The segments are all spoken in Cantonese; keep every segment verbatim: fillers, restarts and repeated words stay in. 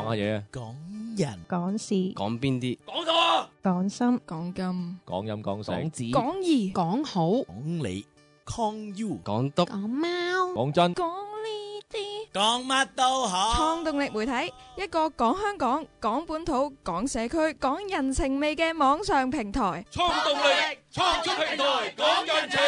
下嘢啊， 講人， 講事， 講邊啲？ 講錯， 講心， 講金， 講飲講食， 講紙， 講義，講好， 講你，Con you， 講督， 講貓， 講真， 講呢啲。 講乜都好。 創動力媒體，一個講香港、講本土、講社區、講人情味嘅網上平台。 創動力，創出平台，講人情。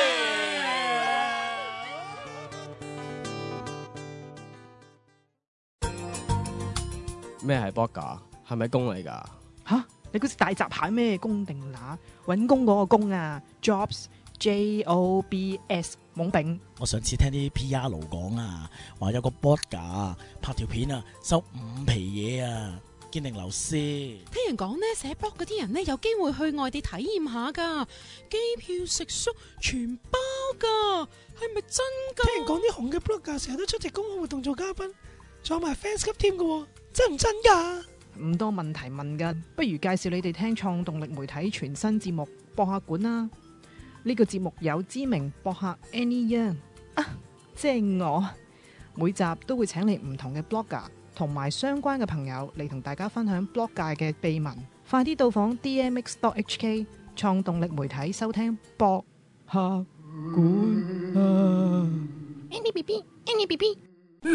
咩係 blogger？係咪工嚟㗎？ 吓？你估大閘蟹咩工定乸？搵工嗰個工啊 ，jobs J O B S 懵丙。 我上次聽啲 P R 講啊，話有個 blogger 拍條片啊，收五皮嘢啊，堅定流師。 聽人講呢，寫 blog 嗰啲人呢，有機會去外地體驗下噶，機票食宿全包噶，係咪真噶？ 聽人講啲紅嘅 blogger 成日都出席公開活動做嘉賓，仲有埋 fans 級添嘅，真唔真噶？ 唔多問題問噶，不如介紹你哋聽創動力媒體全新節目博客館啦。呢個節目有知名博客 Annie Young 啊，即係我，每集都會請嚟唔同嘅 blogger 同埋相關嘅朋友嚟同大家分享 blog 界嘅秘聞。快啲到訪 D M X dot H K 創動力媒體收聽博客館啊 Annie B B Annie B B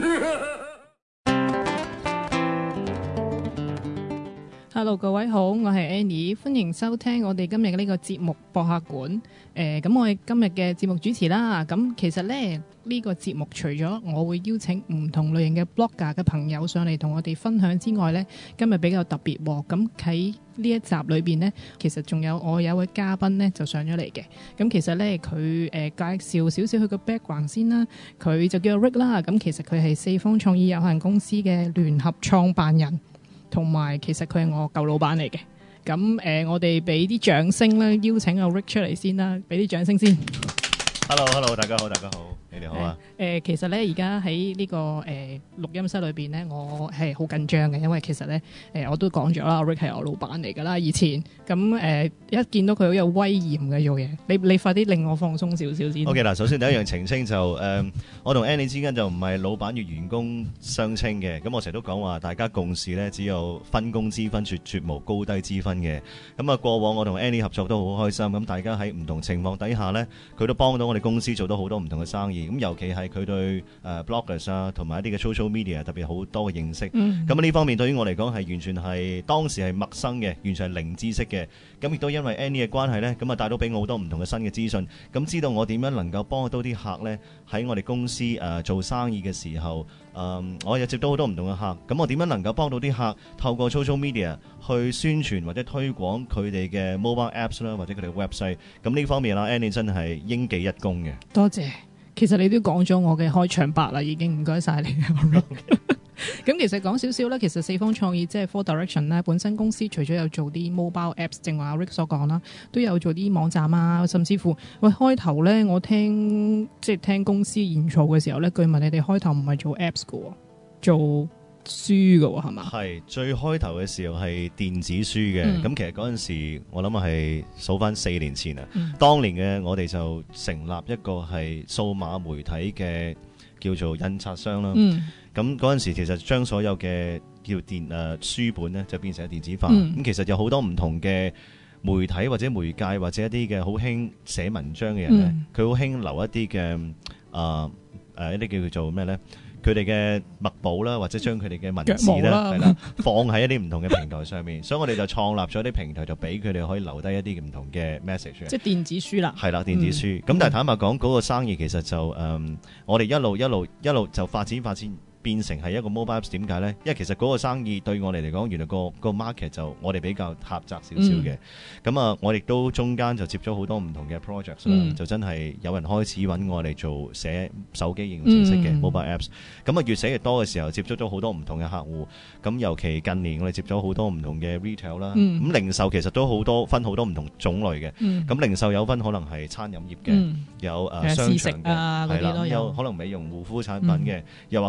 Hello， 各位好，我係 Annie， 歡迎收聽我哋今日嘅呢個節目博客館。誒、呃，咁我係今日嘅節目主持啦。咁其實咧，呢、呢個節目除咗我會邀請唔同類型嘅 blogger 嘅朋友上嚟同我哋分享之外呢，今日比較特別喎。咁喺呢一集裏邊呢，其實仲有我有一位嘉賓呢就上咗嚟嘅。咁其實呢，佢誒、呃、介紹少少佢個 background 先啦。佢就叫 Rick 啦。咁其實佢係四方創意有限公司嘅聯合創辦人。同埋其實佢係我舊老闆嚟嘅，咁誒、呃、我哋俾啲掌聲啦，邀請阿 Rick 出嚟先啦，俾啲掌聲先。 Hello，Hello， 大家好，大家好，你哋好啊。 誒、呃，其實咧而家喺呢個誒錄、呃、音室裏邊咧，我係好緊張嘅，因為其實咧誒、呃、我都講咗啦 ，Rick 係我老闆嚟噶啦，以前咁誒、呃、一見到佢好有威嚴嘅做嘢，你你快啲令我放鬆少少先。 OK 嗱，首先第一樣澄清就誒、呃，我同 Annie 之間就唔係老闆與員工相稱嘅，咁我成日都講話大家共事咧只有分工之分，絕絕無高低之分嘅。咁啊過往我同 Annie 合作都好開心，咁大家喺唔同情況底下咧，佢都幫到我哋公司做到好多唔同嘅生意，咁尤其係佢對誒、呃、bloggers 啊，同埋一啲嘅 social media 特別好多嘅認識。咁呢、嗯、方面對於我嚟講係完全係當時係陌生嘅，完全係零知識嘅。咁亦都因為 Annie 嘅關係呢，咁啊帶到俾我好多唔同嘅新嘅資訊。咁知道我點樣能夠幫到啲客呢？喺我哋公司誒、呃、做生意嘅時候，誒、呃、我又接到好多唔同嘅客。咁我點樣能夠幫到啲客透過 social media 去宣傳或者推廣佢哋嘅 mobile apps 啦，或者佢哋嘅 website。咁呢方面啦 Annie 真係應記一功嘅。 多謝。其實你都講咗我嘅開場白啦，已經唔該晒你。咁其實講少少啦，其實四方創意即係 Four Direction 咧，本身公司除咗有做啲 mobile apps， 正話阿 Rick 所講啦，都有做啲網站啊，甚至乎喂開頭咧，我聽即係聽公司研造嘅時候咧，據聞你哋開頭唔係做 apps 嘅，做書嘅係嘛？係最開頭嘅時候係電子書嘅，咁、嗯、其實嗰陣時我諗係數翻四年前啊，嗯、當年嘅我哋就成立一個係數碼媒體嘅叫做印刷商啦。咁嗰陣時其實將所有嘅叫電誒、呃、書本咧就變成電子化。咁、嗯、其實有好多唔同嘅媒體或者媒介或者一啲嘅好興寫文章嘅人咧，佢好興留一啲嘅誒誒一啲叫做咩咧？佢哋嘅墨寶啦，或者將佢哋嘅文字咧，係啦，放喺一啲唔同嘅平台上面，所以我哋就創立咗啲平台，就俾佢哋可以留低一啲唔同嘅 message。即係電子書啦。係啦， 電子書。咁、嗯、但係坦白講，嗰、嗰個生意其實就誒、嗯，我哋一路一路一路就發展發展。變成係一個 mobile apps，點解呢？因為其實嗰個生意對我哋嚟講，原來、個、個 market 就我哋比較狹窄少少嘅。咁、嗯、啊，我亦都中間就接咗好多唔同嘅 projects 啦、嗯，就真係有人開始揾我哋做寫手機應用程式嘅、嗯、mobile apps。咁啊，越寫越多嘅時候，接觸咗好多唔同嘅客戶。咁尤其近年我哋接咗好多唔同嘅 retail 啦。咁、嗯、零售其實都好多分好多唔同種類嘅。咁、嗯、零售有分可能係餐飲業嘅、嗯，有誒、呃、商場嘅，係啦，有可能美容護膚產品嘅、嗯，又或者有啲係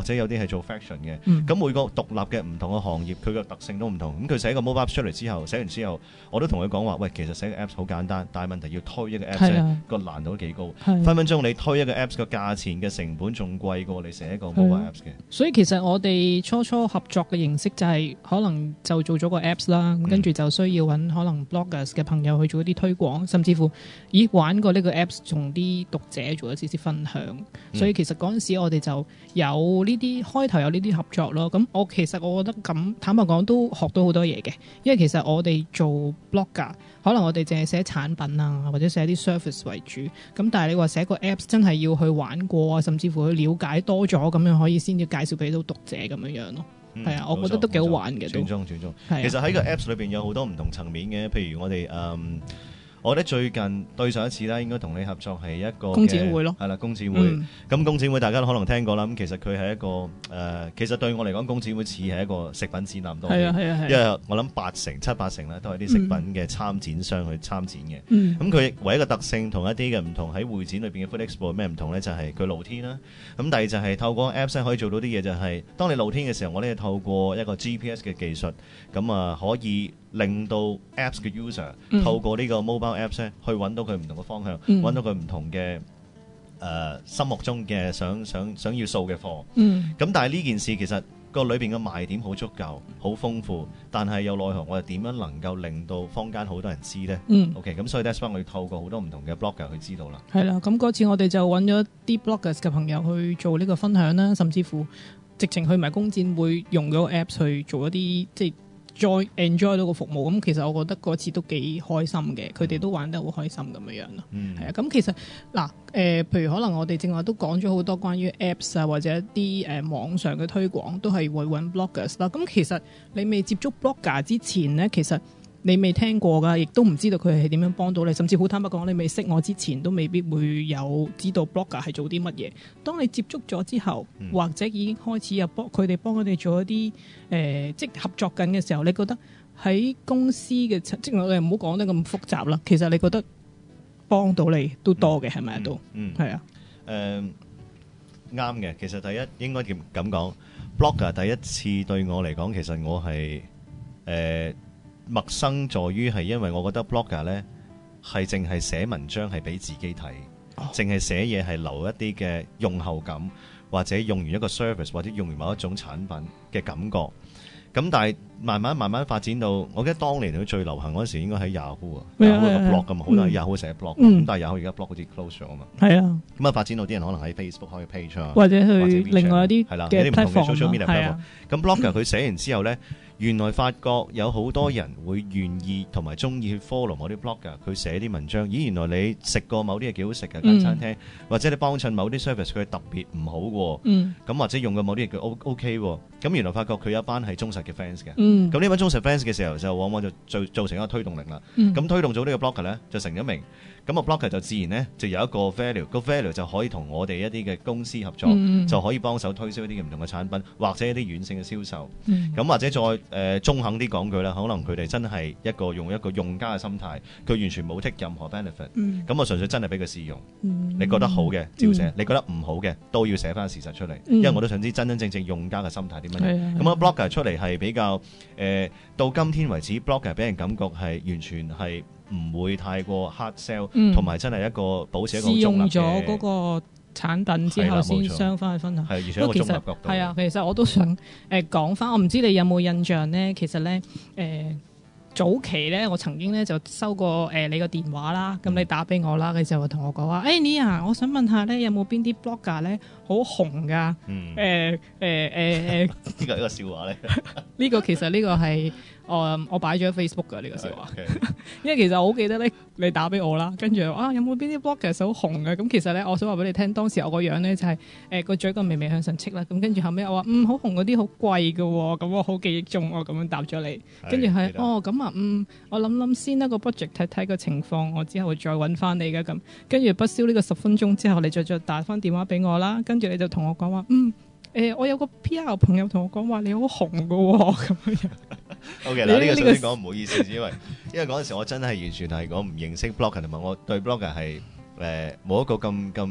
做 fashion 嘅。咁、 嗯、 每個獨立嘅唔同嘅行業，佢嘅特性都唔同。咁佢寫個 mobile app 出嚟之後，寫完之後，我都同佢講話，喂，其實寫個 apps 好簡單，但係問題要推一個 apps 咧，個難度都幾高。分分鐘你推一個 apps 個價錢嘅成本仲貴過你寫一個 mobile apps 嘅。 所以其實我哋初初合作嘅形式就係可能就做咗個 apps 啦，咁跟住就需要揾可能 bloggers 嘅朋友去做一啲推廣，甚至乎咦玩過呢個 apps 同啲讀者做一啲啲分享。嗯、所以其實嗰陣時我哋就有呢啲開頭有呢啲合作咯。咁我其實我覺得咁坦白講都學到好多嘢嘅，因為其實我哋做 blogger 可能我哋淨係寫產品啊或者寫啲 service 為主，咁但係你話寫個 apps 真係要去玩過啊，甚至乎去了解多咗咁樣可以先至介紹俾到讀者咁樣樣咯。係、嗯、啊，我覺得都幾好玩嘅。 轉中轉中，其實喺個 apps 裏邊有好多唔同層面嘅，譬如我哋誒。嗯我覺得最近對上一次啦，應該同你合作係一個工展會咯， 係啦，工展會。咁、嗯、工展會大家都可能聽過啦。咁其實佢係一個誒、呃，其實對我嚟講，工展會似係一個食品展覽多啲。係啊係啊係。因為我諗八成七八成咧都係啲食品嘅參展商去參展嘅。咁佢、嗯、唯一一個特性同一啲嘅唔同喺會展裏邊嘅 Food Expo 咩唔同咧？就係、是、佢露天啦。咁第二就係透過 Apps 可以做到啲嘢，就係當你露天嘅時候，我哋透過一個 G P S 嘅技術，咁啊可以令到 Apps 嘅 user、嗯、透過呢個 mobile Apps 咧去揾到佢唔同嘅方向，揾、嗯、到佢唔同嘅誒、呃、心目中嘅想想想要掃嘅貨。咁、嗯、但係呢件事其實個裏邊嘅賣點好足夠，好豐富，但係又奈何我哋點樣能夠令到坊間好多人知呢？嗯、OK， 咁所以 that's why 我要透過好多唔同嘅 blogger 去知道啦。係啦， 咁嗰次我哋就揾咗啲 bloggers 嘅朋友去做呢個分享啦，甚至乎直情去埋工展會用咗個 apps 去做一啲即係再 enjoy 到個服務。咁其實我覺得嗰次都幾開心嘅，佢哋都玩得好開心咁樣樣咯。係啊，咁其實嗱誒、呃，譬如可能我哋正話都講咗好多關於 apps 啊，或者一啲誒、呃、網上嘅推廣，都係會揾 bloggers 啦。咁其實你未接觸 blogger 之前呢，其實你未聽過㗎，亦都唔知道佢係點樣幫到你，甚至好坦白講，你未識我之前都未必會有知道 blogger 係做啲乜嘢。當你接觸咗之後，嗯、或者已經開始有幫佢哋幫佢哋做一啲誒、呃，即係合作緊嘅時候，你覺得喺公司嘅即係我哋唔好講得咁複雜啦。其實你覺得幫到你都多嘅係咪都？嗯，係啊。 誒啱嘅，其實第一應該點咁講 blogger 第一次對我嚟講，其實我係誒。呃陌生在於係因為我覺得 blogger 咧係淨係寫文章係俾自己睇，淨係、oh. 寫嘢係留一啲嘅用後感，或者用完一個 service 或者用完某一種產品嘅感覺。咁但係慢慢慢慢發展到，我記得當年佢最流行嗰時應該喺 Yahoo 啊 ，Yahoo 個 blog 咁嘛，好多人 Yahoo 寫 blog，咁、嗯、但係 Yahoo 而家 blog 好似 close 咗啊嘛。係啊，咁啊發展到啲人可能喺 Facebook 開 page 啊， 或者去另外一啲係啦，有啲唔同嘅 social media platform。咁 blogger 佢寫完之後咧。原來發覺有好多人會願意同埋中意去 follow 某啲 blogger，佢寫啲文章。咦，原來你食過某啲嘢幾好食嘅間餐廳，嗯、或者你幫襯某啲 service 佢特別唔好嘅，咁、嗯、或者用過某啲嘢佢 O OK 喎。咁原來發覺佢有一班係忠實嘅 fans 嘅。咁呢、嗯、班忠實 fans 嘅時候，就往往就造造成一個推動力啦。咁、嗯、推動咗呢個 blogger 咧，就成咗名。咁個 blogger 就自然咧就有一個 value，個 value 就可以同我哋一啲嘅公司合作，嗯、就可以幫手推銷一啲唔同嘅產品，或者一啲軟性嘅銷售。咁、嗯、或者再誒、呃、中肯啲講句啦，可能佢哋真係一個用一個用家嘅心態，佢完全冇 take 任何 benefit。咁、嗯、我純粹真係俾佢試用。嗯、你覺得好嘅照寫，嗯、你覺得唔好嘅都要寫翻事實出嚟，嗯、因為我都想知真真正正用家嘅心態點樣。咁、嗯、個 blogger 出嚟係比較誒、呃，到今天為止 blogger 俾人感覺係完全係。唔會太過 hard sell，同埋、嗯、真係一個保持一個中立嘅。試用咗嗰個產品之後先相翻去分享。係，而且一個中立角度。係啊，其實我都想誒講翻，我唔知你有冇印象咧？其實咧誒、呃、早期咧，我曾經咧就收過誒、呃、你個電話啦，咁你打俾我啦，佢就同我講話，誒、欸、你啊，我想問下咧，有冇邊啲 blogger 咧好紅㗎？誒誒誒誒，呢個係一個笑話咧。呢個其實呢個係。我我擺咗喺 Facebook 㗎呢個笑話， okay. 因為其實我好記得咧，你打俾我啦，跟住啊有冇邊啲 blogger 好紅嘅？咁其實咧，我想話俾你聽，當時我個樣咧就係誒個嘴角微微向上戚啦，咁跟住後尾我話嗯好紅嗰啲好貴㗎喎，咁我好記憶中我咁樣答咗你，跟住係哦咁啊嗯，我諗諗先啦個 budget 睇睇個情況，我之後再揾翻你嘅咁，跟住不消呢個十分鐘之後，你再再打翻電話俾我啦，跟住你就同我講話嗯。誒、呃，我有個 P R 朋友同我講話你好紅㗎喎，咁樣。O K 嗱，呢個首先講唔好意思，因為因為嗰陣時我真係完全係講唔認識 blogger，同埋我對 blogger 係誒冇一個咁咁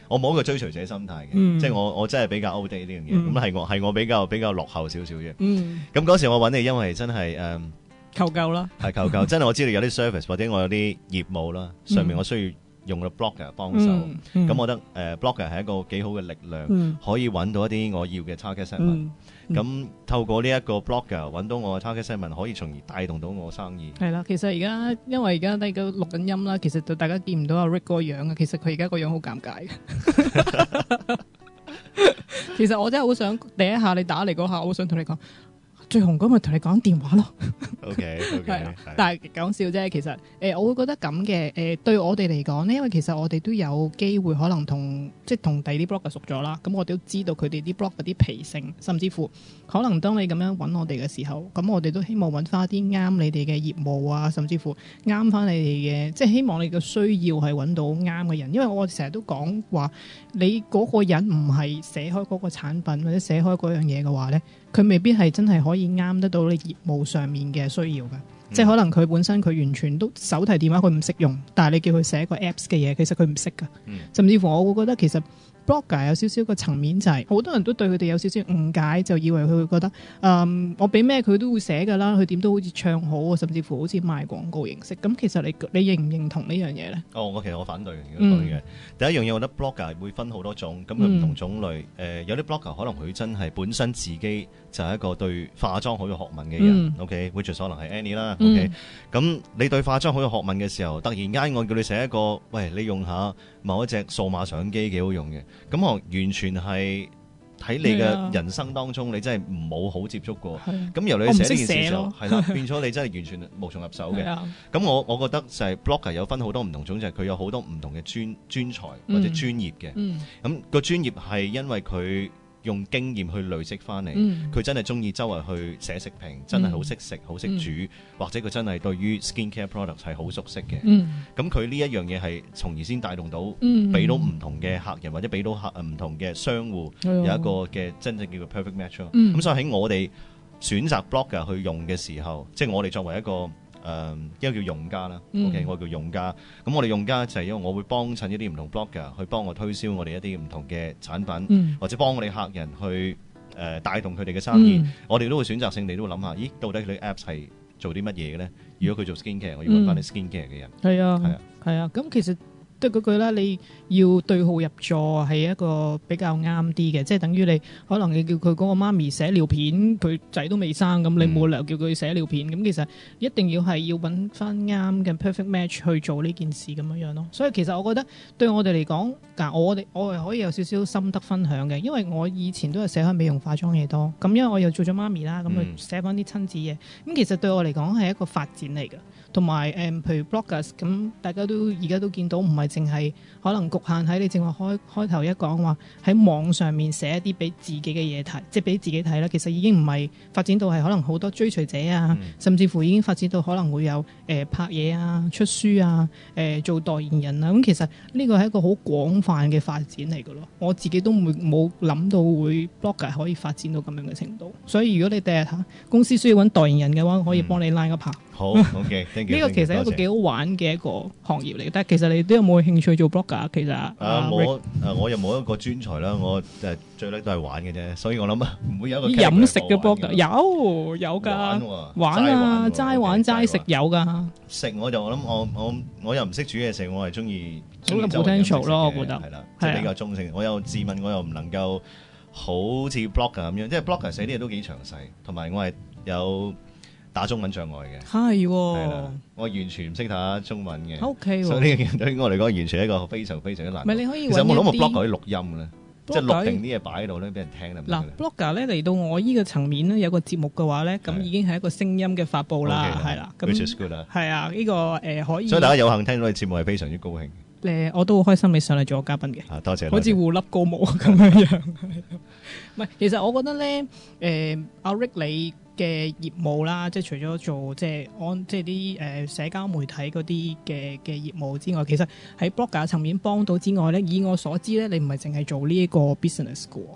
我冇一個追隨者心態嘅， 嗯即係我我真係比較 outdate 呢樣嘢， 嗯咁係我係我比較比較落後少少啫。 嗯， 咁嗰時我揾你，因為真係誒求救啦， 係求救，真係我知道有啲 service 或者我有啲業務啦，上面我需要用個 blogger 幫手，咁、 嗯嗯我覺得誒、呃、blogger 係一個幾好嘅力量， 嗯可以揾到一啲我要嘅 target segment。 嗯咁、透過呢一個 blogger 揾到我嘅 target segment，可以從而帶動到我生意。 係啦，其實而家因為而家大家錄緊音啦，其實就大家見唔到阿 Rick 嗰個樣嘅，其實佢而家個樣好尷尬嘅。其實我真係好想第一下你打嚟嗰下，我好想同你講。最紅嗰咪同你講電話咯 ，OK 係 OK， 啊但係講笑啫。其實誒、呃，我會覺得咁嘅誒，對我哋嚟講呢，因為其實我哋都有機會可能同即係同第二啲 blogger 熟咗啦，咁我哋都知道佢哋啲 blog 嗰啲脾性，甚至乎可能當你咁樣揾我哋嘅時候，咁我哋都希望揾翻啲啱你哋嘅業務啊，甚至乎啱翻你哋嘅，即係希望你嘅需要係揾到啱嘅人。因為我成日都講話，你嗰個人唔係寫開嗰個產品或者寫開嗰樣嘢嘅話呢，佢未必係真係可以啱得到你業務上面嘅需要㗎。嗯、即係可能佢本身佢完全都手提電話佢唔識用，但係你叫佢寫個 apps 嘅嘢，其實佢唔識㗎。 嗯、 甚至乎我會覺得其實 blogger 有少少個層面就係、是、好多人都對佢哋有少少誤解，就以為佢會覺得，嗯，我俾咩佢都會寫㗎啦，佢點都好似唱好啊，甚至乎好似賣廣告形式。咁其實你你認唔認同呢樣嘢咧？ 哦，我其實我反對嘅。如果講嘢，第一樣嘢，我覺得 blogger 會分好多種，咁佢唔同種類。誒、嗯呃，有啲 blogger 可能佢真係本身自己就係一個對化妝好有學問嘅人。嗯、OK，which 可能係 Annie 啦。OK，咁、嗯、你對化妝好有學問嘅時候，突然間我叫你寫一個，喂，你用下某一隻數碼相機幾好用嘅。咁我完全係喺你嘅人生當中，你真係冇好接觸過。咁由你寫呢件事就係啦，變咗你真係完全無從入手嘅。咁我我覺得就係 blogger 有分好多唔同種，就係、是、佢有好多唔同嘅專專才或者專業嘅。咁、嗯嗯、個專業係因為佢用經驗去累積翻嚟，佢、嗯、真係中意周圍去寫食評，真係好識食、好識煮，嗯、或者佢真係對於 skincare products 係好熟悉嘅。咁佢呢一樣嘢係從而先帶動到，俾、嗯、到唔同嘅客人或者俾到客唔同嘅商戶、嗯、有一個嘅真正叫做 perfect match 咯。咁、嗯、所以喺我哋選擇 blogger 去用嘅時候，即、就、係、是、我哋作為一個。誒、嗯，一個叫用家啦、嗯、，OK，我叫用家。咁我哋用家就係因為我會幫襯一啲唔同 blogger 去幫我推銷我哋一啲唔同嘅產品，嗯、或者幫我哋客人去誒、呃、帶動佢哋嘅生意。嗯、我哋都會選擇性地都會諗下，咦，到底佢哋 apps 係做啲乜嘢嘅咧？如果佢做 skincare，我要揾翻啲 skincare 嘅人。係、 嗯、啊，係啊，係啊。咁其實。都嗰句啦，你要對號入座係一個比較啱啲嘅，即係等於你可能你叫佢嗰個媽咪寫尿片，佢仔都未生咁，你冇理由叫佢寫尿片咁。嗯、其實一定要係要揾翻啱嘅 perfect match 去做呢件事咁樣樣咯。所以其實我覺得對我哋嚟講，嗱我哋我係可以有少少心得分享嘅，因為我以前都係寫開美容化妝嘢多，咁因為我又做咗媽咪啦，咁去寫翻啲親子嘢，咁其實對我嚟講係一個發展嚟嘅。同埋誒，譬如 bloggers 咁，大家都而家都見到，唔係淨係可能局限喺你正話開開頭一講話喺網上面寫一啲俾自己嘅嘢睇，即係俾自己睇啦。其實已經唔係發展到係可能好多追隨者啊，嗯、甚至乎已經發展到可能會有誒、呃、拍嘢啊、出書啊、誒、呃、做代言人啊。咁其實呢個係一個好廣泛嘅發展嚟嘅咯。我自己都冇冇諗到會 blogger 可以發展到咁樣嘅程度。所以如果你第日嚇公司需要揾代言人嘅話，可以幫你拉一拍。 好 ，OK，thank you。 呢個其實係一個幾好玩嘅一個行業嚟，但係其實你都有冇興趣做 blogger？其實啊， 我誒我又冇一個專才啦，我誒最叻都係玩嘅啫，所以我諗啊，唔會有一個飲食嘅 blogger 有有㗎，玩啊，齋玩齋食有㗎。 食我就我諗我我我又唔識煮嘢食，我係中意好有 potential 咯，我覺得係啦，即係比較中性。我又自問我又唔能夠好似 blogger 咁樣，即係 blogger 寫啲嘢都幾詳細，同埋我係有打中文障礙嘅，係係啦，我完全唔識打中文嘅 ，OK， 所以呢樣對於我嚟講，完全係一個非常非常之難。 唔係你可以， 其實有冇諗過 blogger 啲錄音嘅咧？即係錄定啲嘢擺喺度咧，俾人聽咧。 嗱 blogger 咧嚟到我依個層面咧，有個節目嘅話咧，咁已經係一個聲音嘅發佈啦，係啦，咁 which is good 啦， 係啊，呢個誒可以。 所以大家有幸聽到你節目係非常之高興。 誒，我都好開心你上嚟做我嘉賓嘅， 啊，多謝， 好似互粒高帽咁樣樣。唔係，其實我覺得咧，誒阿 Rick 你嘅業務啦，即係除咗做即係安即係啲誒社交媒體嗰啲嘅嘅業務之外，其實喺 blogger 層面幫到之外咧，以我所知咧，你唔係淨係做呢一個 business 嘅喎。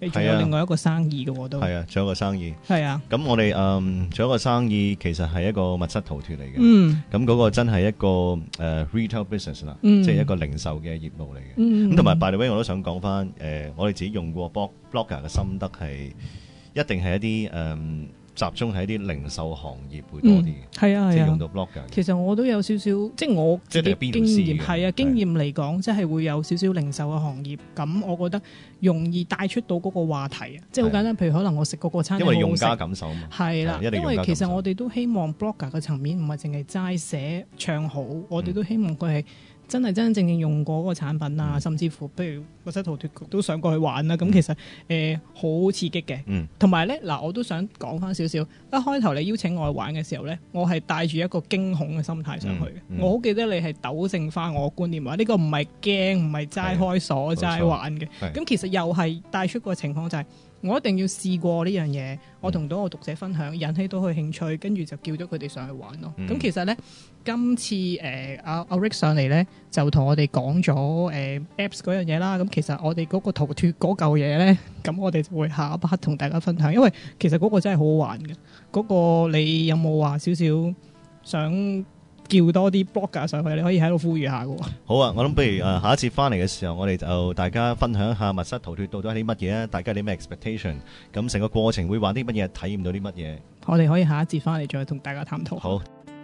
你仲有另外一個生意嘅喎都。 係啊，仲有一個生意。 係啊。 咁我哋誒仲有一個生意，其實係一個密室逃脫嚟嘅。 嗯。 咁嗰個真係一個誒、呃、retail business 啦， 嗯、 即係一個零售嘅業務嚟嘅。 嗯。 咁同埋 by the way，我都想講翻誒，我哋自己用過 blogger 嘅心得係一定係一啲誒。呃集中喺啲零售行業會多啲嘅， 係啊係啊， 即係用到 blogger。 其實我都有少少，即係我自己經驗係啊，經驗嚟講，即係會有少少零售嘅行業。咁我覺得容易帶出到嗰個話題啊，即係好簡單。譬如可能我食嗰個餐廳， 因為用家感受啊嘛。 係啦，因為其實我哋都希望 blogger 嘅層面唔係淨係齋寫唱好，嗯、我哋都希望佢係。真係真真正正用過嗰個產品啊，嗯、甚至乎，譬如密室逃脫都想過去玩啦。咁、嗯、其實誒好、呃、刺激嘅，同埋咧嗱，我都想講翻少少。一開頭你邀請我去玩嘅時候咧，我係帶住一個驚恐嘅心態上去嘅。嗯嗯、我好記得你係糾正翻我嘅觀念話，呢、呢個唔係驚，唔係齋開鎖齋玩嘅。咁其實又係帶出個情況就係、是。我一定要試過呢樣嘢，我同到我讀者分享，引起到佢興趣，跟住就叫咗佢哋上去玩咯。咁、嗯、其實咧，今次誒阿阿 Rick 上嚟咧，就同我哋講咗誒 Apps 嗰樣嘢啦。咁其實我哋嗰個逃脫嗰嚿嘢咧，咁我哋就會下一 part 同大家分享，因為其實嗰個真係好好玩嘅。嗰、嗰個你有冇話少少想叫多啲 blogger 上去？你可以喺度呼籲下嘅。好啊，我諗不如誒下一節翻嚟嘅時候，我哋就大家分享一下密室逃脫到底係啲乜嘢啊？大家有啲咩 expectation？ 咁成個過程會玩啲乜嘢？體驗到啲乜嘢？我哋可以下一節翻嚟再同大家探討。好。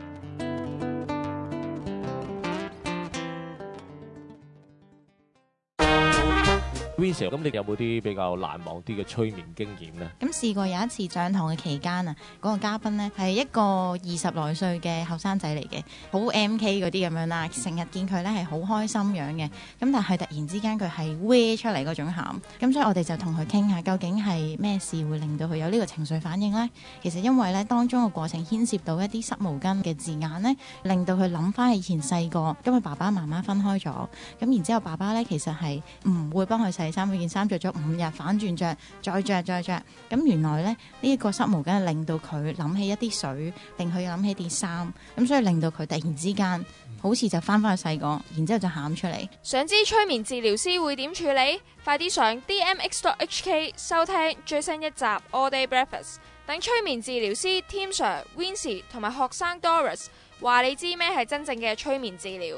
Vincent， 咁你有冇啲比較難忘啲嘅催眠經驗呢？ 咁試過有一次上堂嘅期間啊，嗰、那個嘉賓呢係一個二十來歲嘅後生仔嚟嘅，好 M K 嗰啲咁樣啦，成日見佢呢係好開心樣嘅，咁但係突然之間佢係搲出嚟嗰種喊，咁所以我哋就同佢傾下究竟係咩事會令到佢有呢個情緒反應呢？其實因為呢當中嘅過程牽涉到一啲濕毛巾嘅字眼呢，令到佢諗翻以前細個，咁佢爸爸媽媽分開咗，咁然之後爸爸呢其實係唔會幫佢洗衫，佢件衫着咗五日反轉着，再着再着，咁原來咧呢一、這個濕毛巾令到佢諗起一啲水，令佢諗起啲衫，咁所以令到佢突然之間好似就翻返去細個，然之後就喊出嚟。 想知催眠治療師會點處理？快啲上 D M X dot H K 收聽最新一集 All Day Breakfast， 等催眠治療師 Tim Sir、Wincy 同埋學生 Doris 話你知咩係真正嘅催眠治療。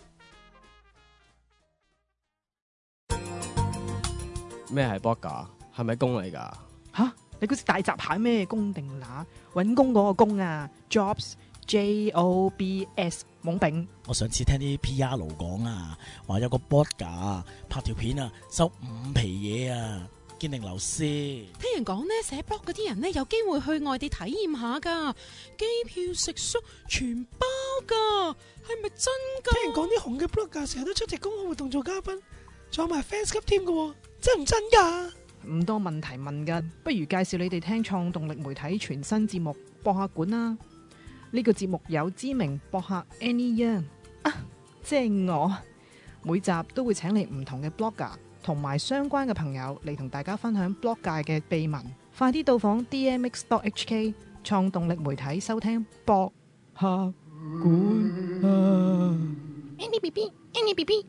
咩係 blogger？ 係咪工嚟㗎？ 吓，你嗰隻大閘蟹咩工定乸？揾工嗰個工啊 ，jobs J O B S 懵丙。 我上次聽啲 P R 講啊，話有個 blogger 拍條片啊，收五皮嘢啊，堅定流師。 聽人講呢，寫 blog 嗰啲人呢，有機會去外地體驗下噶，機票食宿全包噶，係咪真噶？ 聽人講啲紅嘅 blogger 成日都出席公開活動做嘉賓，仲有埋 fans club 添噶，真唔真噶？ 唔多問題問噶，不如介紹你哋聽創動力媒體全新節目播客館啦。呢個節目有知名播客 Annie Young 啊，即係我，每集都會請嚟唔同嘅 blogger 同埋相關嘅朋友嚟同大家分享 blog 界嘅秘聞。快啲到訪 D M X dot H K 創動力媒體收聽播客館啊 Annie B B Annie B B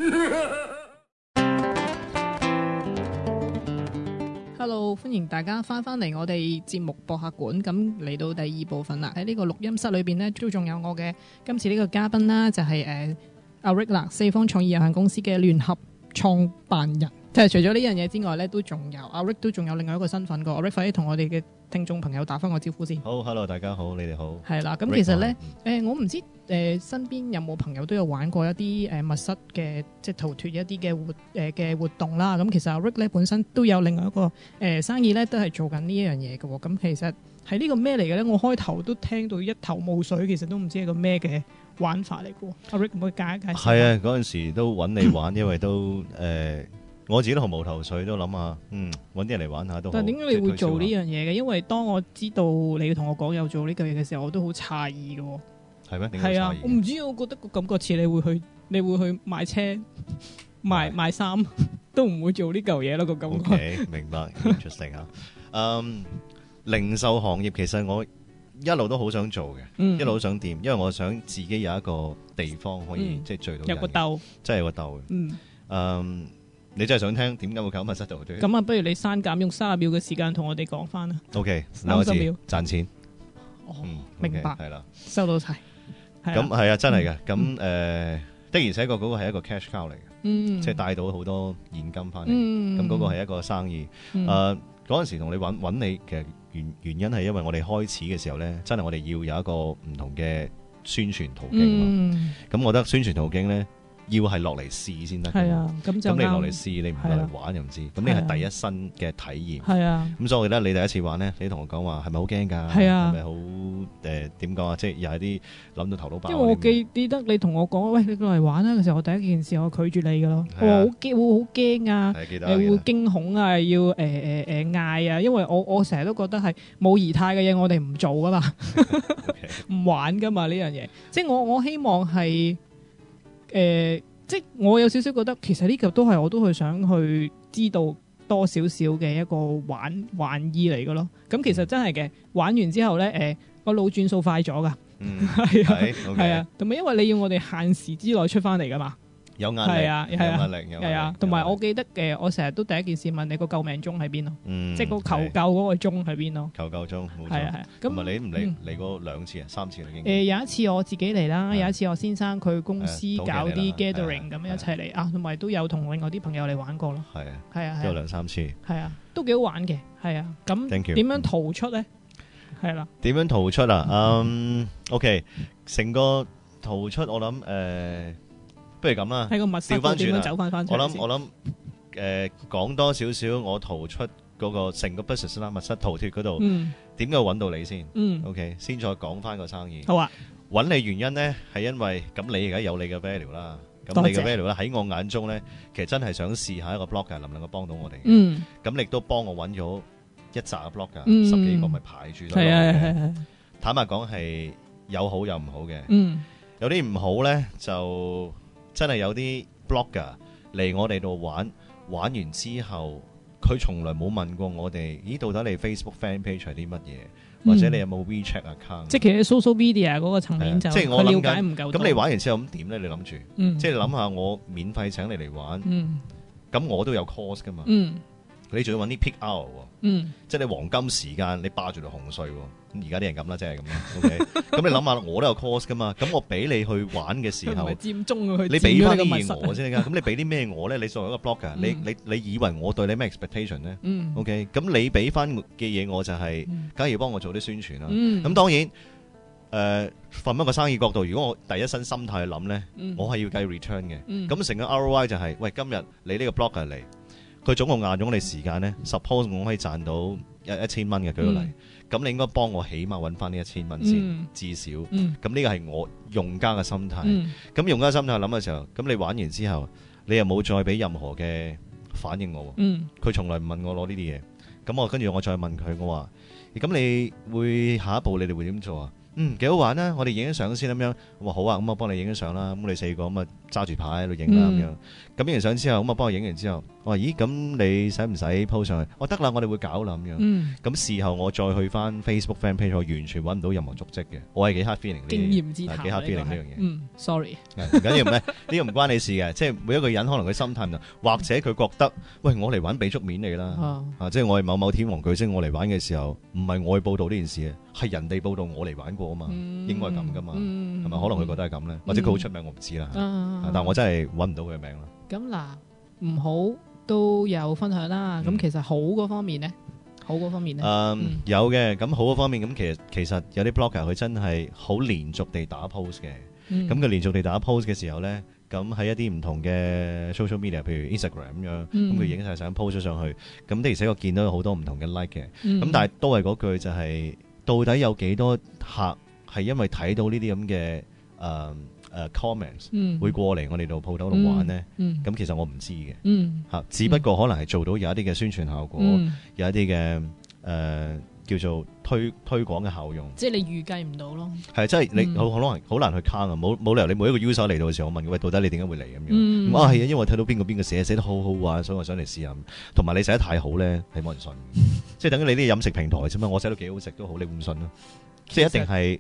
Hello， 歡迎大家翻返嚟我哋節目播客館，咁嚟到第二部分啦。喺呢個錄音室裏邊呢，都仲有我嘅今次呢個嘉賓啦，就係誒阿 Rick 啦，四方創意有限公司嘅聯合創辦人。即係除咗呢樣嘢之外咧，都仲有阿 Rick 都仲有另外一個身份個。阿 Rick 快啲同我哋嘅聽眾朋友打翻個招呼先。 好 ，Hello， 大家好，你哋好。係啦， 咁其實咧，誒、呃、我唔知誒、呃、身邊有冇朋友都有玩過一啲誒、呃、密室嘅即係逃脫一啲嘅活誒嘅、呃、活動啦。咁其實阿 Rick 咧本身都有另外一個誒、呃、生意咧，都係做緊呢一樣嘢嘅。咁其實係呢個咩嚟嘅咧？我開頭都聽到一頭霧水，其實都唔知係個咩嘅玩法嚟嘅。阿 Rick 可唔可以介一介？係啊，嗰陣時都揾你玩，因為都誒。呃我自己都毫無頭緒，都諗下，嗯，揾啲人嚟玩下都好。 但係點解你會做呢樣嘢嘅？因為當我知道你同我講有做呢樣嘢嘅時候，我都好詫異嘅。 係咩？點解詫異？係啊， 我唔知，我覺得個感覺似你會去，你會去買車、賣賣衫，都唔會做呢嚿嘢咯。個感覺。 Okay，明白 ，interesting 啊。嗯，零售行業其實我一路都好想做嘅，嗯、一路都想掂，因為我想自己有一個地方可以、嗯、即係聚到人。有個竇，即係有個竇。嗯。嗯你真係想聽點解會搞密室度？ 咁啊，不如你刪減用三十秒嘅時間同我哋講翻啦。 OK， 兩個字賺錢。 哦， 嗯、 明白， 係啦， 收到晒。 咁係啊，真係嘅。咁誒、呃、的而且確嗰個係一個 cash cow 嚟嘅， 嗯， 即係帶到好多現金翻嚟。 嗯， 咁嗰個係一個生意。誒嗰陣時同你揾揾你，其實原原因係因為我哋開始嘅時候咧，真係我哋要有一個唔同嘅宣傳途徑啊嘛。咁、嗯、我覺得宣傳途徑咧，要係落嚟試先得。 係啊，咁就咁你落嚟試，你唔落嚟玩又唔知。咁你係第一身嘅體驗。係啊。咁所以我記得你第一次玩咧，你同我講話係咪好驚㗎？係啊。係咪好誒點講啊？即係又係啲諗到頭都爆。 因為我記記得你同我講，喂，你過嚟玩啦嘅時候，我第一件事我拒絕你㗎咯。我話好驚，會好驚啊！誒會驚恐啊！要誒誒誒嗌啊！因為我我成日都覺得係冇儀態嘅嘢，我哋唔做㗎嘛，唔玩㗎嘛呢樣嘢。即係我我希望係。誒、呃，即係我有少少覺得，其實呢個都係我都去想去知道多少少嘅一個玩玩意嚟嘅咯。咁其實真係嘅，玩完之後咧，誒、呃、個腦轉數快咗噶，係、嗯、啊，係、okay. 啊，同埋因為你要我哋限時之內出翻嚟噶嘛。有壓力，係啊，有壓力，係啊，同埋我記得嘅，我成日都第一件事問你個救命鐘喺邊咯，即係個求救嗰個鐘喺邊咯。求救鐘，冇錯，係啊係啊。咁咪你唔嚟嚟過兩次啊，三次啦已經。誒有一次我自己嚟啦，有一次我先生佢公司搞啲 gathering 咁一齊嚟啊，同埋都有同另外啲朋友嚟玩過咯。係啊，係啊，都有兩三次。係啊，都幾好玩嘅，係啊。咁點樣逃出咧？係啦。點樣逃出啊？嗯，OK，成個逃出我諗誒。不如咁啦，喺個密室度點樣走翻翻出嚟先？我諗我諗誒講多少少我逃出嗰個成個 business 啦，密室逃脫嗰度點解揾到你先？嗯 OK， 先再講翻個生意。好啊，揾你原因咧係因為咁你而家有你嘅 value 啦，咁你嘅 value 咧喺我眼中咧，其實真係想試下一個 blogger 能唔能夠幫到我哋。嗯，咁你亦都幫我揾咗一紮嘅 blogger，嗯，十幾個咪排住咗。係啊係係。坦白講係有好有唔好嘅。嗯，有啲唔好咧就。真係有啲 blogger 嚟我哋度玩，玩完之後佢從來冇問過我哋，咦到底你 Facebook fan page 係啲乜嘢，或者你有冇 WeChat account？即係其實 social media 嗰個層面就佢了解唔夠多。咁你玩完之後咁點咧？你諗住，嗯、即係諗下我免費請你嚟玩，咁、嗯、我都有 cost 噶嘛？嗯、你仲要揾啲 peak hour 喎、嗯，即係你黃金時間你霸住條紅隧喎。咁而家啲人咁啦，即係咁啦。OK，咁你諗下，我都有 course 噶嘛。咁我俾你去玩嘅時候，佔中去你俾翻啲嘢我先㗎。咁你俾啲咩我咧？你作為一個 blogger，、嗯、你你你以為我對你咩 expectation 咧、嗯、？OK，咁你俾翻嘅嘢我就係、是，梗係要幫我做啲宣傳啦。咁、嗯、當然，誒、呃，從一個生意角度，如果我第一身心態去諗咧、嗯，我係要計 return 嘅。咁、嗯、成個 R O I 就係、是，喂，今日你呢個 blogger 嚟，佢總共壓咗我哋時間咧、嗯、，suppose 我可以賺到一一千蚊嘅，舉個例。嗯咁你應該幫我起碼揾翻呢一千蚊先、嗯，至少。咁、嗯、呢個係我用家嘅心態。咁、嗯、用家心態諗嘅時候，咁你玩完之後，你又冇再俾任何嘅反應我。佢、嗯、從來唔問我攞呢啲嘢。咁我跟住我再問佢，我話：咁你會下一步你哋會點做啊？嗯，幾好玩啊！我哋影咗相先咁樣。我話好啊，咁我幫你影咗相啦。咁你四個咁啊揸住牌喺度影啦咁樣。咁影完相之後，咁我幫我影完之後，我話咦，咁你使唔使 po 上去？我得啦，我哋會搞啦咁樣。咁、嗯、事後我再去翻 Facebook fan page，我完全揾唔到任何足跡嘅。我係幾 hard feeling 呢？經驗之談，幾 hard feeling 呢樣嘢。嗯，sorry。唔緊要咩？呢個唔關你事嘅，即係每一個人可能佢心態唔同，或者佢覺得，喂，我嚟玩俾足面你啦。啊，啊即係我係某某天王巨星，我嚟玩嘅時候，唔係我去報導呢件事嘅，係人哋報導我嚟玩過啊嘛。嗯、應該係咁噶嘛。係、嗯、咪？可能佢覺得係咁咧，或者佢好出名，我唔知啦、嗯。但係我真係揾唔到佢嘅名啦。咁嗱，唔好都有分享啦。咁、嗯、其實好嗰方面咧，好嗰方面咧，嗯，嗯有嘅。咁好嗰方面，咁其實其實有啲 blogger 佢真係好連續地打 post 嘅。咁、嗯、佢連續地打 post 嘅時候咧，咁喺一啲唔同嘅 social media，譬如 Instagram 咁樣，咁佢影晒相 post 咗上去。咁的而且確見到有好多唔同嘅 like 嘅。咁、嗯、但係都係嗰句就係、是，到底有幾多客係因為睇到呢啲咁嘅誒？呃誒、uh, comments、嗯、會過嚟我哋度鋪頭度玩咧，咁、嗯嗯、其實我唔知嘅，嚇、嗯，只不過可能係做到有一啲嘅宣傳效果，嗯、有一啲嘅誒叫做推推廣嘅效用。即係你預計唔到咯。係，即係你好可能好難去 count 啊！冇冇理由你每一個 user 嚟到嘅時候，我問佢喂，到底你點解會嚟咁樣？嗯、啊係啊，因為我睇到邊個邊個寫寫得好好啊，所以我想嚟試下。同埋你寫得太好咧，係冇人信。即係等於你啲飲食平台啫嘛，我寫到幾好食都好，你會唔信咯？即係一定係。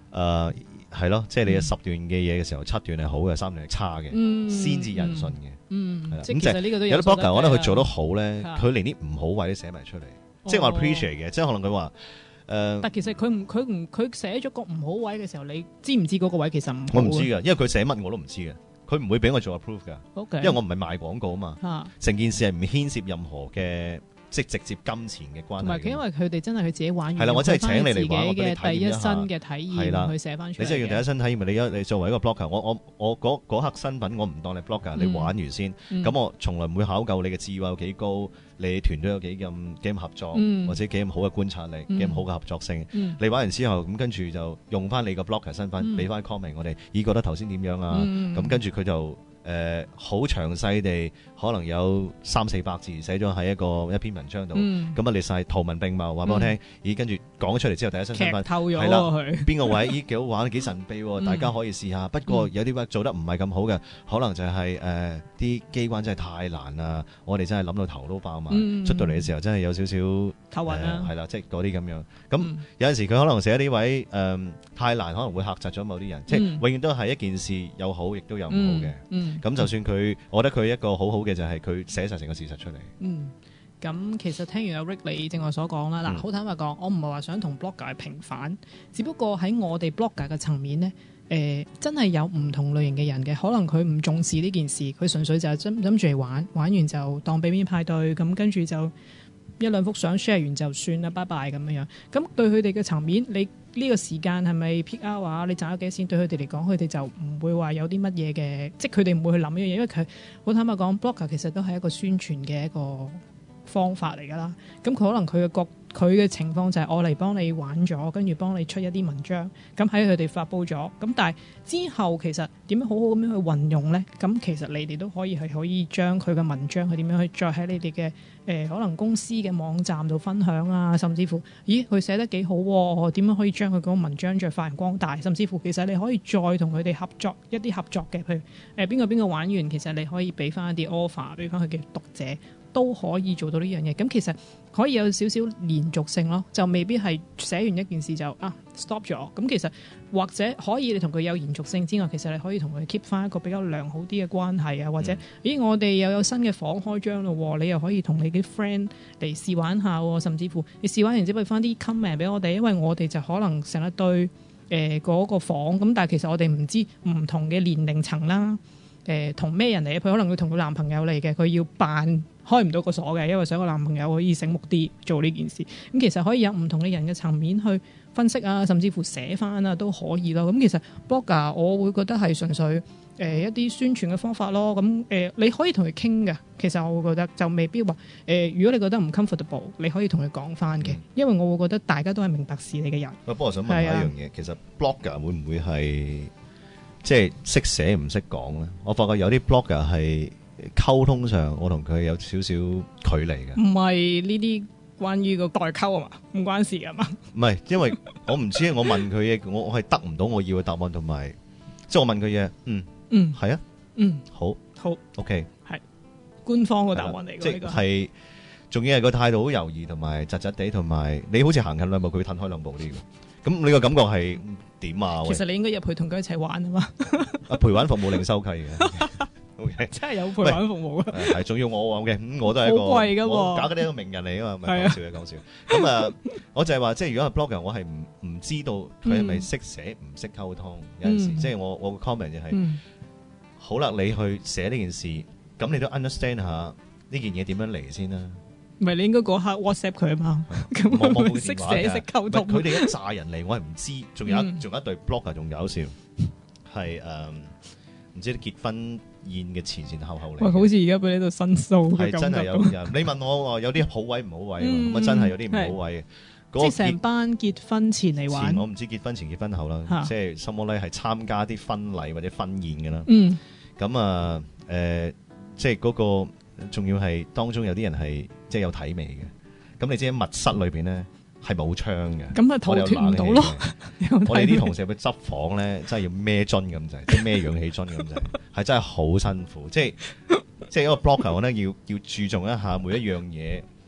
誒係咯，即係你有十段嘅嘢嘅時候，七段係好嘅，三段係差嘅，先至人信嘅。 嗯， 係啦， 即係其實呢個都有啲 blogger，我覺得佢做得好咧， 啊佢連啲唔好位都寫埋出嚟，即係我 appreciate 嘅，即係可能佢話。誒， 但其實佢唔佢唔佢寫咗個唔好位嘅時候，你知唔知嗰個位其實唔好？ 我唔知㗎，因為佢寫乜我都唔知嘅，佢唔會俾我做 approve 㗎。 Okay. 因為我唔係賣廣告啊嘛，成、 啊、 件事係唔牽涉任何嘅即係直接金錢嘅關係。 同埋因為佢哋真係佢自己玩完， 係啦，我真係請你嚟玩，我俾你嘅第一身嘅體驗係啦， 去寫翻出嚟。 你真係用第一身體驗，你一你作為一個 blogger，我我我嗰嗰刻身份我唔當你 blogger，、嗯、你玩完先，咁、嗯、我從來唔會考究你嘅智慧有幾高。你團隊有幾咁幾咁合作，嗯、或者幾咁好嘅觀察力，幾咁、嗯、好嘅合作性。嗯、你玩完之後，咁跟住就用翻你個 blogger 身份，俾翻 comment 我哋，咦覺得頭先點樣啊？咁、嗯、跟住佢就誒好、呃、詳細地，可能有三四百字寫咗喺一個一篇文章度。咁啊列晒圖文並茂，話俾我聽。嗯、咦跟住講咗出嚟之後，第一身身份係啦，邊個位？咦幾好玩，幾神秘、啊，大家可以試下。不過有啲位做得唔係咁好嘅，可能就係誒啲機關真係太難啦，我哋真係諗到頭都爆。嗯、出到嚟嘅時候真係有少少頭暈啊，係啦、呃，即係嗰啲咁樣。咁、嗯、有陣時佢可能寫啲位誒、呃、太難，可能會嚇窒咗某啲人。嗯、即係永遠都係一件事有好，亦都有唔好嘅。咁、嗯嗯、就算佢，我覺得佢一個好好嘅就係佢寫晒成個事實出嚟。嗯， 咁其實聽完阿 Rick 你正話所講啦，嗱、嗯，好坦白講，我唔係話想同 blogger 平反，只不過喺我哋 blogger 嘅層面咧。誒、呃、真係有唔同類型嘅人嘅，可能佢唔重視呢件事，佢純粹就係諗諗住嚟玩，玩完就當俾面派對，咁跟住就一兩幅相 share 完就算啦，拜拜咁樣樣。咁對佢哋嘅層面，你呢個時間係咪 peak hour？你賺咗幾多錢？對佢哋嚟講，佢哋就唔會話有啲乜嘢嘅，即係佢哋唔會去諗呢樣嘢，因為佢好坦白講 blogger 其實都係一個宣傳嘅一個方法嚟㗎啦。咁佢可能佢嘅角佢嘅情況就係我嚟幫你玩咗，跟住幫你出一啲文章，咁喺佢哋發佈咗。咁但係之後其實點樣好好咁樣去運用呢？咁其實你哋都可以係可以將佢嘅文章，佢點樣去再喺你哋嘅誒可能公司嘅網站度分享啊，甚至乎咦佢寫得幾好喎？點樣可以將佢嗰個文章再發揚光大？甚至乎其實你可以再同佢哋合作一啲合作嘅，譬如誒邊個邊個玩完，其實你可以俾翻一啲 offer 俾翻佢嘅讀者。都可以做到呢樣嘢，咁其實可以有少少連續性咯，就未必係寫完一件事就啊 stop 咗。咁其實或者可以你同佢有延續性之外，其實你可以同佢 keep 翻一個比較良好啲嘅關係啊，或者、嗯、咦我哋又有新嘅房開張咯，你又可以同你啲 friend 嚟試玩下，甚至乎你試玩完之後俾翻啲 comment 俾我哋，因為我哋就可能成日對誒嗰個房咁，但係其實我哋唔知唔同嘅年齡層啦，誒同咩人嚟？佢可能會同佢男朋友嚟嘅，佢要扮。開唔到個鎖嘅，因為想個男朋友可以醒目啲做呢件事。咁其實可以有唔同嘅人嘅層面去分析啊，甚至乎寫翻啊都可以咯。咁其實 blogger 我會覺得係純粹誒、呃、一啲宣傳嘅方法咯。咁誒、呃、你可以同佢傾嘅，其實我會覺得就未必話誒、呃，如果你覺得唔 comfortable，你可以同佢講翻嘅，因為我會覺得大家都係明白事理嘅人。 不過我想問下一樣嘢，啊、其實 blogger 會唔會係即係識寫唔識講咧？我發覺有啲 blogger 係。溝通上，我同佢有少少距離嘅。唔係呢啲關於個代溝啊嘛，唔關事噶嘛。 唔係，因為我唔知，我問佢嘢，我我係得唔到我要嘅答案，同埋即係我問佢嘢，嗯嗯，係啊，嗯，好，好 ，OK，係官方個答案嚟嘅， 即係仲要係個態度好猶豫，同埋窒窒地，同埋你好似行近兩步，佢會褪開兩步啲嘅。咁你個感覺係點啊？ 其實你應該入去同佢一齊玩啊嘛。 啊，陪玩服務零收契嘅。Okay. 真係有陪玩服務啊！ 係仲要我嘅，咁、嗯、我都係一個好貴㗎， 假嘅呢個名人嚟啊嘛，唔係講笑嘅講笑。咁啊，我就係話，即係如果係 blogger，我係唔唔知道佢係咪識寫，唔識溝通。有陣時，即係我我個 comment 就係、是嗯，好啦，你去寫呢件事，咁你都 understand 下呢件嘢點樣嚟先啦。 唔係你應該嗰刻 WhatsApp 佢啊嘛，咁我冇識寫識溝通。 佢哋一紮人嚟，我係唔知，仲有仲、嗯、有一對 blogger 仲搞笑，係誒唔知結婚宴嘅前前後後嚟。喂， 好似而家俾你度申訴嘅感覺。 係真係有人，你問我有啲好位唔好位，咁啊、嗯、真係有啲唔好位嘅。 即係成班結婚前嚟玩。 我唔知結婚前結婚後啦，即係什麼咧係參加啲婚禮或者婚宴嘅啦。 嗯。 咁啊誒，即係嗰個仲要係當中有啲人係即係有體味嘅。咁你知喺密室裏邊咧係冇窗嘅。咁咪逃脫唔到咯。我哋啲同事去執房咧，真係要孭樽咁滯，即係孭氧氣樽咁滯，係真係好辛苦。即係即係一個 blogger 咧，要要注重一下每一樣嘢。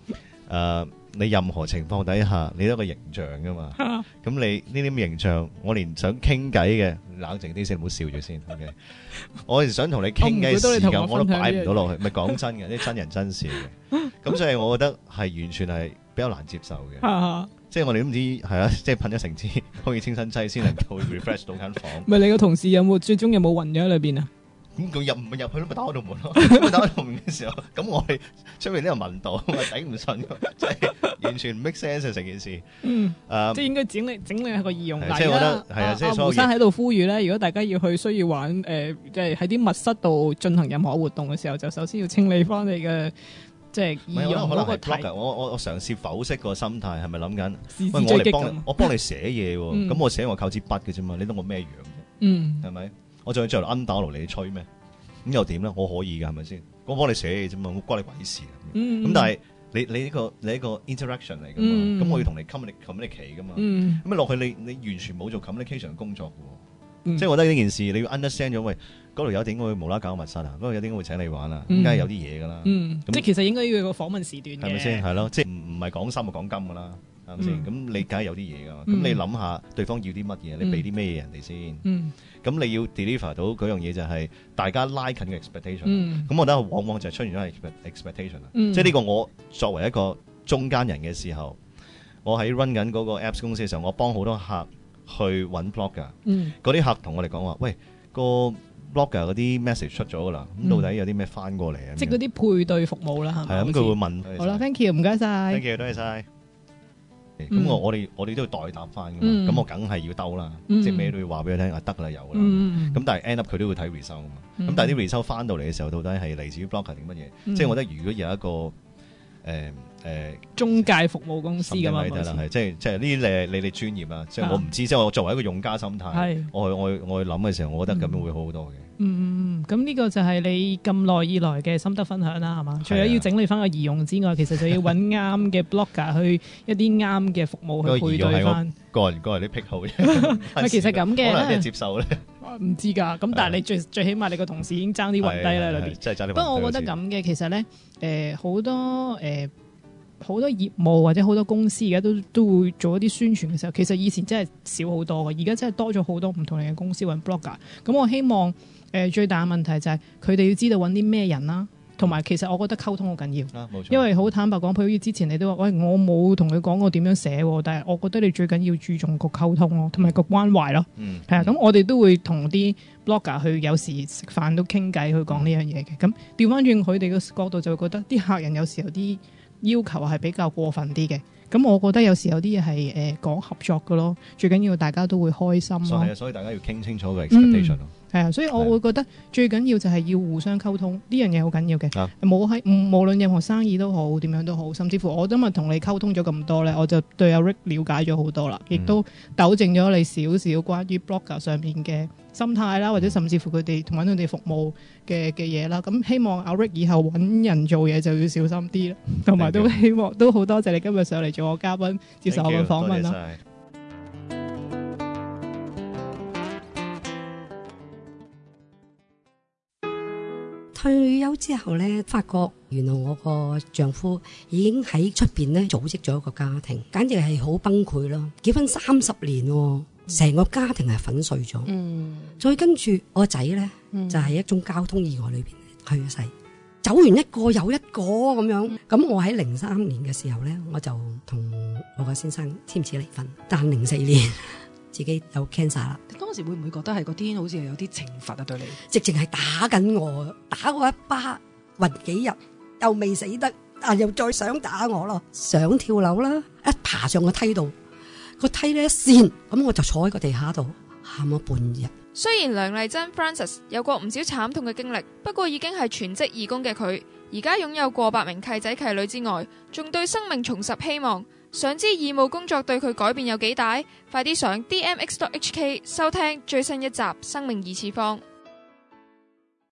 呃你任何情況底下，你都有個形象噶嘛。咁你呢啲形象，我連想傾偈嘅，冷靜啲先，唔好笑住先。OK， 我連想同你傾偈嘅時間，我都擺唔到落去。咪講真嘅，啲真人真事嘅。咁所以我覺得係完全係比較難接受嘅。即係我哋都唔知係啊，即係噴咗成支空氣清新劑先能夠 refresh 到間房。 咪你個同事有冇最終有冇暈咗喺裏邊啊？ 咁佢入唔入去都咪打開道門咯，咁打開道門嘅時候，咁我哋出面呢度聞到，咪頂唔順，即係完全唔 make sense 啊成件事。嗯，誒，即係應該整理整理係個儀容禮啦。即係我覺得係啊，即係所有嘢。胡生喺度呼籲咧，如果大家要去需要玩誒，即係喺啲密室度進行任何活動嘅時候，就首先要清理翻你嘅即係儀容嗰個體。我我我嘗試剖析個心態，係咪諗緊？喂，我嚟幫我幫你寫嘢喎，咁我寫我靠支筆嘅啫嘛，你得我咩樣啫？嗯，係咪？我仲要着嚟 under 嚟吹咩？咁又點咧？我可以㗎，係咪先？我幫你寫嘢啫嘛，我關你鬼事。咁、嗯、但係你你呢、呢個你呢個 interaction 嚟㗎嘛？咁、嗯、我要同你 communicate 㗎嘛？咁落、嗯、去你你完全冇做 communication 工作㗎喎。嗯、即係我覺得呢件事你要 understand 咗，喂，嗰度有點會無啦啦搞密室啊，嗰度有點會請你玩啊，咁梗係有啲嘢㗎啦。嗯、那即係其實應該要有個訪問時段嘅，係咪先？係咯，即係唔唔係講心就講金㗎啦。係咪先？咁、嗯、你梗係有啲嘢噶嘛？咁、嗯、你諗下對方要啲乜嘢，你俾啲咩嘢人哋先？咁、嗯、你要 deliver 到嗰樣嘢就係大家拉近嘅 expectation。咁、嗯、我覺得往往就係出現咗 expectation 啦、嗯。即係呢個我作為一個中間人嘅時候，我喺 run 緊嗰個 apps 公司嘅時候，我幫好多客去揾 blogger。嗰啲客同我哋講話，喂，個 blogger 嗰啲 message 出咗噶啦，咁、嗯、到底有啲咩翻過嚟啊？即係嗰啲配對服務啦，係咪？係啊，咁佢會問。好啦 ，thank you，唔該晒。thank you，多謝晒。咁、嗯、我我哋我哋都要代答翻噶嘛，咁、嗯、我梗係要兜啦，嗯、即係咩都要話俾佢聽，啊得啦有啦，咁、嗯、但係 end up 佢都會睇 result 噶嘛，咁、嗯、但係啲 result 翻到嚟嘅時候，到底係嚟自於 blogger 定乜嘢？嗯、即係我覺得如果有一個誒誒、呃呃、中介服務公司咁啊，係即係即係呢啲你你哋專業啊，即係我唔知，即係我作為一個用家心態，我去我去我去諗嘅時候，我覺得咁樣會好好多嘅。嗯，咁呢個就係你咁耐以來嘅心得分享啦，係嘛？除咗要整理翻個儀容之外，其實就要揾啱嘅 blogger 去一啲啱嘅服務去配對翻。個人個人啲癖好啫。其實咁嘅，可能啲人接受咧。唔知㗎，咁但係你最最起碼你個同事已經爭啲暈低啦裏邊。不過我覺得咁嘅，其實咧誒好多誒好、呃、多業務或者好多公司而家都都會做一啲宣傳嘅時候，其實以前真係少好多嘅，而家真係多咗好多唔同嘅公司揾 blogger。咁我希望。誒、呃、最大嘅問題就係佢哋要知道揾啲咩人啦，同埋其實我覺得溝通好緊要，啊、因為好坦白講，譬如之前你都話，喂，我冇同佢講過點樣寫，但係我覺得你最緊要注重個溝通咯，同埋個關懷咯。嗯，係啊，咁我哋都會同啲 blogger 去有時食飯都傾偈去講呢樣嘢嘅。咁調翻轉佢哋嘅角度就會覺得啲客人有時候啲要求係比較過分啲嘅。咁我覺得有時有啲嘢係誒講合作嘅咯，最緊要大家都會開心咯。係啊，所以大家要傾清楚個 expectation 咯。係啊，所以我會覺得最緊要就係要互相溝通，呢樣嘢好緊要嘅。冇喺無論任何生意都好，點樣都好，甚至乎我今日同你溝通咗咁多咧，我就對阿 Rick 了解咗好多啦，亦都糾正咗你少少關於 blogger 上面嘅心態啦，或者甚至乎佢哋同揾佢哋服務嘅嘅嘢啦。咁希望阿 Rick 以後揾人做嘢就要小心啲啦，同埋都希望都好多謝你今日上嚟做我嘉賓，接受我嘅訪問啦。 退休之後咧，發覺原來我個丈夫已經喺出邊咧組織咗一個家庭，簡直係好崩潰咯。結婚三十年，成個家庭係粉碎咗。嗯，再跟住我個仔咧，嗯、就係一種交通意外裏邊去咗世，走完一個又一個咁樣。咁我喺零三年嘅時候咧，我就同我個先生簽字離婚，但零四年自己有 cancer 啦。 當時會唔會覺得係個天好似係有啲懲罰啊？對你直情係打緊我，打我一巴，暈幾日又未死得，但又再想打我咯。想跳樓啦，一爬上個梯度，個梯咧一跣，咁我就坐喺個地下度喊咗半日。 雖然梁麗珍 Francis 有過唔少慘痛嘅經歷，不過已經係全職義工嘅佢，而家擁有過百名契仔契女之外，仲對生命重拾希望。想知義務工作對佢改變有幾大？快啲上 D M X dot H K 收聽最新一集《生命二次方》。